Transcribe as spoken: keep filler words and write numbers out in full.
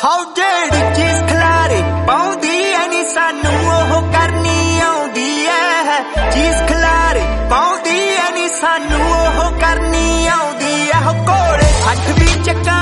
how जेड़ी चीज खिलारे पाउंदी है नी सानू ओह करनी आउंदी है चीज खिलारे पाउंदी है नी सानू ओह करनी आउंदी है घोड़े हट भी चक्कर